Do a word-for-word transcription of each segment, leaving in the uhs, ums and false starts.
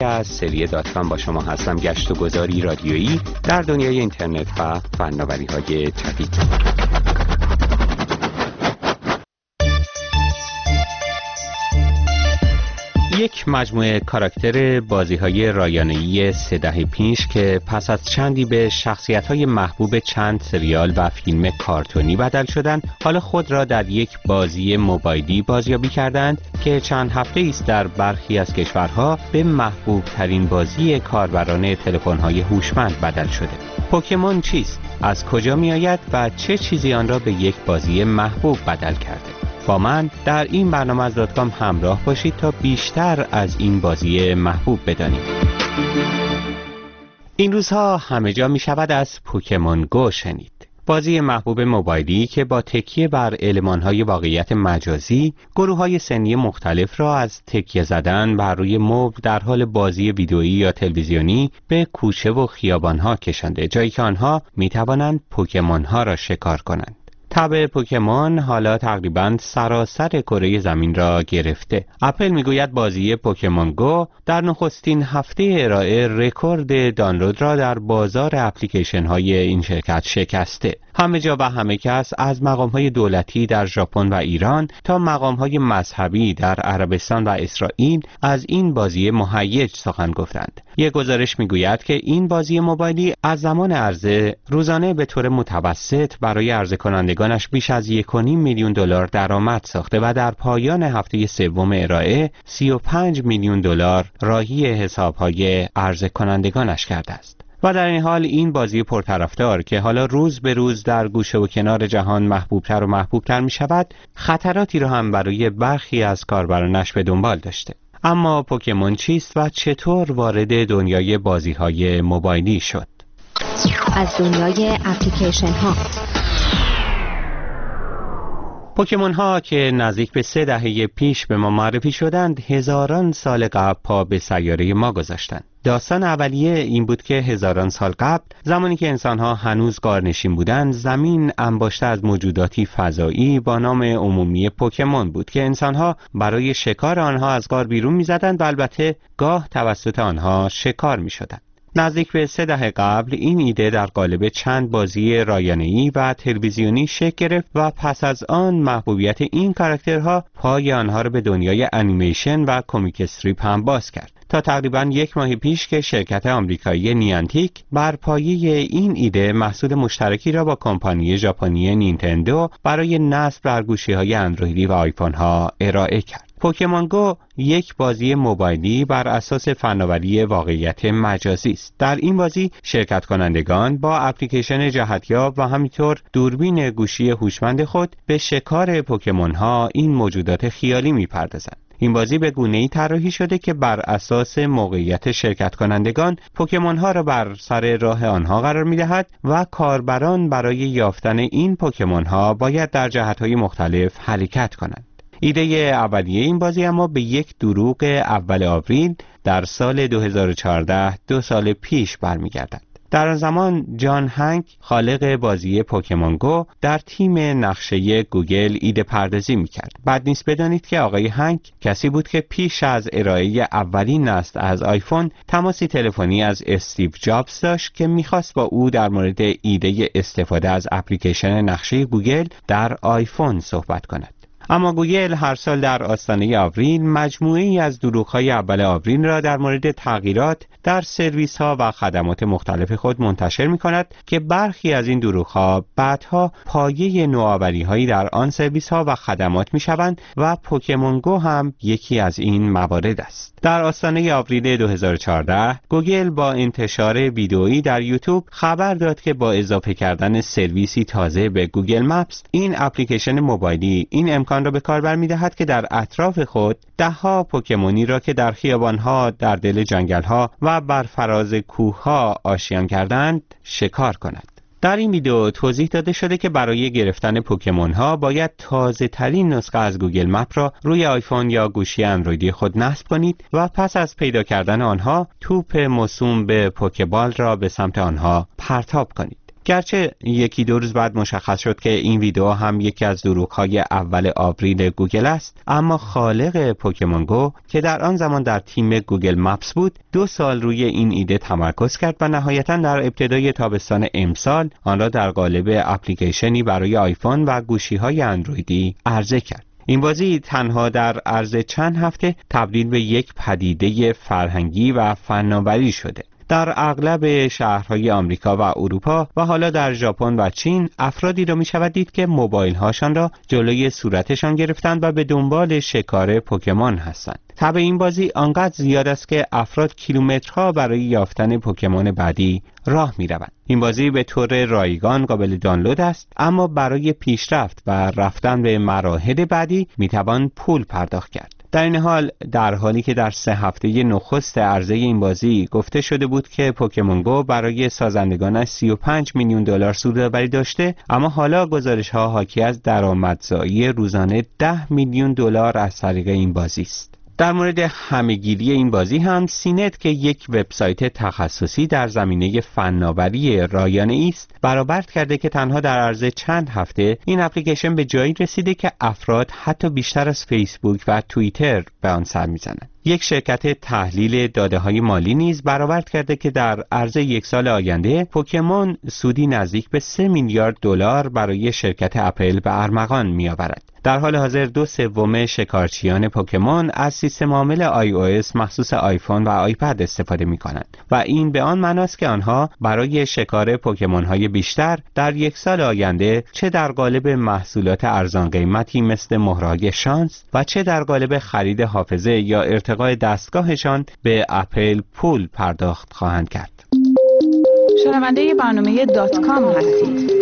از سری دات کام با شما هستم. گشت و گذاری رادیویی در دنیای اینترنت و فناوری‌های جدید. یک مجموعه کاراکتر بازی‌های رایانه‌ای سه دهه پیش که پس از چندی به شخصیت‌های محبوب چند سریال و فیلم کارتونی بدل شدند، حالا خود را در یک بازی موبایلی بازیابی کردند که چند هفته است در برخی از کشورها به محبوب ترین بازی کاربران تلفن‌های هوشمند بدل شده. پوکمون چیست؟ از کجا می‌آید و چه چیزی آن را به یک بازی محبوب بدل کرده؟ با من در این برنامه از دات کام همراه باشید تا بیشتر از این بازی محبوب بدانیم. این روزها همه جا می شود از پوکمون گو شنید. بازی محبوب موبایلی که با تکیه بر المان‌های واقعیت مجازی گروه‌های سنی مختلف را از تکیه زدن بر روی مبل در حال بازی ویدئویی یا تلویزیونی به کوچه و خیابان‌ها کشانده، جایی که آنها می‌توانند پوکمون‌ها را شکار کنند. تب پوکمون حالا تقریباً سراسر کره زمین را گرفته. اپل میگوید بازی پوکمون گو در نخستین هفته ارائه رکورد دانلود را در بازار اپلیکیشن های این شرکت شکسته. همه جا و همه کس، از مقام های دولتی در ژاپن و ایران تا مقام های مذهبی در عربستان و اسرائیل، از این بازی مهیج سخن گفتند. یک گزارش میگوید که این بازی موبایلی از زمان عرضه روزانه به طور متوسط برای عرضه کنندگانش بیش از یک و نیم میلیون دلار درآمد ساخته و در پایان هفته سوم ارائه سی و پنج میلیون دلار راهی حساب‌های عرضه کنندگانش کرده است. و در این حال این بازی پرطرفدار که حالا روز به روز در گوشه و کنار جهان محبوبتر و محبوبتر می شود، خطراتی را هم برای برخی از کاربرانش به دنبال داشته. اما پوکمون چیست و چطور وارد دنیای بازی‌های موبایلی شد؟ از دنیای اپلیکیشن ها. پوکمون ها که نزدیک به سه دهه پیش به ما معرفی شدند، هزاران سال قبل پا به سیاره ما گذاشتند. داستان اولیه این بود که هزاران سال قبل، زمانی که انسان‌ها هنوز غارنشین بودند، زمین انباشته از موجوداتی فضایی با نام عمومی پوکمون بود که انسان‌ها برای شکار آنها از غار بیرون می‌زدند و البته گاه توسط آنها شکار می‌شدند. نزدیک به سه دهه قبل این ایده در قالب چند بازی رایانه‌ای و تلویزیونی شکل گرفت و پس از آن محبوبیت این کاراکترها پای آنها را به دنیای انیمیشن و کمیک استریپ هم باز کرد، تا تقریباً یک ماه پیش که شرکت آمریکایی نیانتیک بر پایه این ایده محصول مشترکی را با کمپانی ژاپنی نینتندو برای نصب بر گوشی‌های اندرویدی و آیفون ها ارائه کرد. پوکمون گو یک بازی موبایلی بر اساس فناوری واقعیت مجازی است. در این بازی شرکت کنندگان با اپلیکیشن جهتیاب و همینطور دوربین گوشی هوشمند خود به شکار پوکمون ها، این موجودات خیالی می‌پردازند. این بازی به گونه‌ای طراحی شده که بر اساس موقعیت شرکت کنندگان پوکمون ها را بر سر راه آنها قرار می‌دهد و کاربران برای یافتن این پوکمون ها باید در جهت‌های مختلف حرکت کنند. ایده اولیه این بازی اما به یک دروغ اول آوریل در سال دو هزار و چهارده، دو سال پیش برمیگردد. در آن زمان جان هنگ، خالق بازی پوکمون گو، در تیم نقشه گوگل ایده پردازی میکرد. بعد نیست بدانید که آقای هنگ کسی بود که پیش از ارائه اولین نسل از آیفون تماسی تلفنی از استیو جابز داشت که میخواست با او در مورد ایده استفاده از اپلیکیشن نقشه گوگل در آیفون صحبت کند. اما گوگل هر سال در آستانه آوریل مجموعه‌ای از دروغ‌های اول آوریل را در مورد تغییرات در سرویس‌ها و خدمات مختلف خود منتشر می‌کند که برخی از این دروغ‌ها بعدها پایه نوآوری‌هایی در آن سرویس‌ها و خدمات می‌شوند و پوکمون گو هم یکی از این موارد است. در آستانه آوریل دو هزار و چهارده گوگل با انتشار ویدئویی در یوتیوب خبر داد که با اضافه کردن سرویسی تازه به گوگل مپس، این اپلیکیشن موبایلی این امکان را به کار برمی‌دهد که در اطراف خود ده‌ها پوکمونی را که در خیابان‌ها، در دل جنگل‌ها و بر فراز کوه‌ها آشیان کردند شکار کند. در این ویدیو توضیح داده شده که برای گرفتن پوکمون ها باید تازه ترین نسخه از گوگل مپ را روی آیفون یا گوشی اندرویدی خود نصب کنید و پس از پیدا کردن آنها توپ موسوم به پوکبال را به سمت آنها پرتاب کنید. گرچه یکی دو روز بعد مشخص شد که این ویدیو هم یکی از دروغ‌های اول آوریل گوگل است، اما خالق پوکمون گو که در آن زمان در تیم گوگل مپس بود دو سال روی این ایده تمرکز کرد و نهایتاً در ابتدای تابستان امسال آن را در قالب اپلیکیشنی برای آیفون و گوشی‌های اندرویدی عرضه کرد. این بازی تنها در عرض چند هفته تبدیل به یک پدیده فرهنگی و فناوری شده. در اغلب شهرهای آمریکا و اروپا و حالا در ژاپن و چین افرادی را می‌شود دید که موبایل هاشان را جلوی صورتشان گرفتند و به دنبال شکار پوکمون هستند. تب این بازی آنقدر زیاد است که افراد کیلومترها برای یافتن پوکمون بعدی راه می‌روند. این بازی به طور رایگان قابل دانلود است، اما برای پیشرفت و رفتن به مراحل بعدی می‌توان پول پرداخت کرد. در این حال در حالی که در سه هفته نخست عرضه این بازی گفته شده بود که پوکمون گو برای سازندگانش سی و پنج میلیون دلار سودآوری داشته، اما حالا گزارش‌ها حاکی از درآمدزایی روزانه ده میلیون دلار از طریق این بازی است. در مورد همه‌گیری این بازی هم سینت که یک وبسایت تخصصی در زمینه فناوری رایانه‌ای است برآورد کرده که تنها در عرض چند هفته این اپلیکیشن به جایی رسیده که افراد حتی بیشتر از فیسبوک و توییتر به آن سر می‌زنند. یک شرکت تحلیل داده‌های مالی نیز برآورد کرده که در عرض یک سال آینده پوکمون سودی نزدیک به سه میلیارد دلار برای شرکت اپل به ارمغان می‌آورد. در حال حاضر دو سوم شکارچیان پوکمون از سیستم عامل آی او اس مخصوص آیفون و آیپد استفاده می‌کنند و این به آن معناست که آنها برای شکار پوکمون‌های بیشتر در یک سال آینده چه در قالب محصولات ارزان قیمتی مثل مهرهای شانس و چه در قالب خرید حافظه یا ارتقاء دستگاهشان به اپل پول پرداخت خواهند کرد. شنونده برنامه دات کام هستید.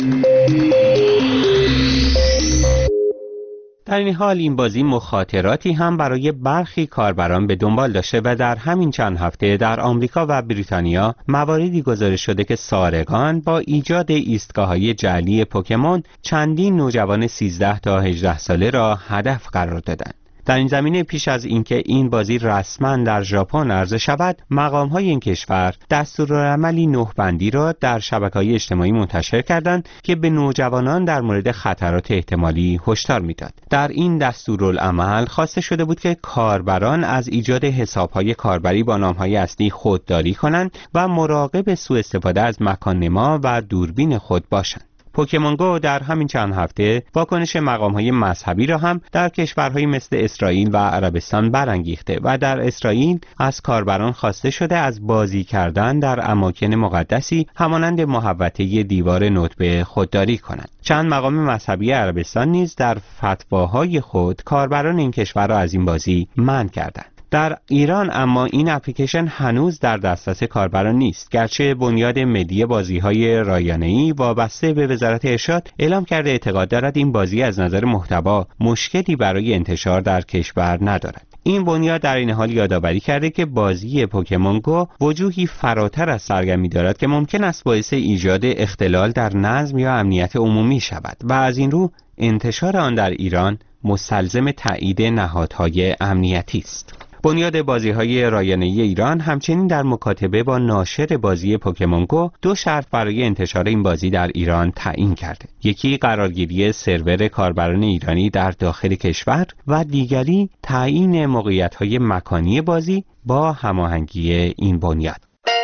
در این حال این بازی مخاطراتی هم برای برخی کاربران به دنبال داشته و در همین چند هفته در آمریکا و بریتانیا مواردی گزارش شده که سارقان با ایجاد ایستگاه‌های جعلی پوکمون چندین نوجوان سیزده تا هجده ساله را هدف قرار دادند. در این زمینه پیش از اینکه این بازی رسما در ژاپن عرضه شود، مقام‌های این کشور دستورالعملی نه بندی را در شبکه‌های اجتماعی منتشر کردند که به نوجوانان در مورد خطرات احتمالی هشدار می‌داد. در این دستورالعمل خواسته شده بود که کاربران از ایجاد حساب‌های کاربری با نام‌های اصلی خودداری کنند و مراقب سوء استفاده از مکان‌نما و دوربین خود باشند. پوکمون گو در همین چند هفته واکنش مقام‌های مذهبی را هم در کشورهای مثل اسرائیل و عربستان برانگیخته و در اسرائیل از کاربران خواسته شده از بازی کردن در اماکن مقدسی همانند محوطه دیوار ندبه خودداری کنند. چند مقام مذهبی عربستان نیز در فتواهای خود کاربران این کشور را از این بازی منع کردند. در ایران اما این اپلیکیشن هنوز در دسترس کاربران نیست، گرچه بنیاد ملی بازی‌های رایانه‌ای وابسته به وزارت ارشاد اعلام کرده اعتقاد دارد این بازی از نظر محتوا مشکلی برای انتشار در کشور ندارد. این بنیاد در این حال یادآوری کرده که بازی پوکمون گو وجوهی فراتر از سرگرمی دارد که ممکن است باعث ایجاد اختلال در نظم یا امنیت عمومی شود و از این رو انتشار آن در ایران مستلزم تایید نهادهای امنیتی است. بنیاد بازی‌های رایانه‌ای ایران همچنین در مکاتبه با ناشر بازی پوکمون گو دو شرط برای انتشار این بازی در ایران تعیین کرده. یکی قرارگیری سرور کاربران ایرانی در داخل کشور و دیگری تعیین موقعیت‌های مکانی بازی با هماهنگی این بنیاد.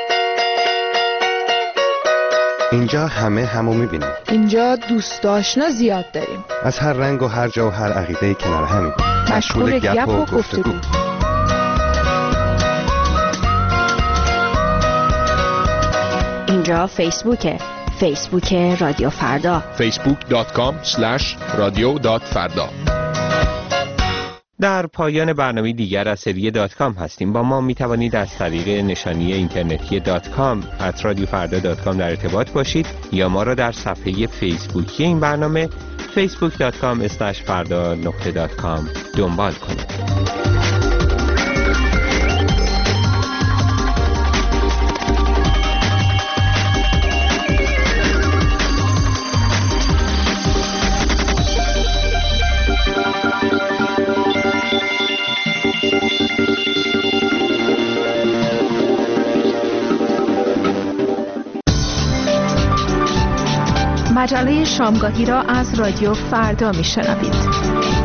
اینجا همه همو می‌بینیم. اینجا دوست آشنا زیاد داریم. از هر رنگ و هر جا و هر عقیده‌ای کنار همیم. مشغول گپ و گفتگو. اینجا فیسبوکه، فیسبوک رادیو فردا، فیسبوک دات کام اسلش رادیو دات فردا. در پایان برنامه دیگر از سری دات کام هستیم. با ما می توانید از طریق نشانی اینترنتی دات کام ات رادیو فردا دات کام در ارتباط باشید یا ما را در صفحه فیسبوکی این برنامه فیسبوک دات کام اسلش فردا نقطه دات کام دنبال کنید. مجله شامگاهی را از رادیو فردا میشنوید.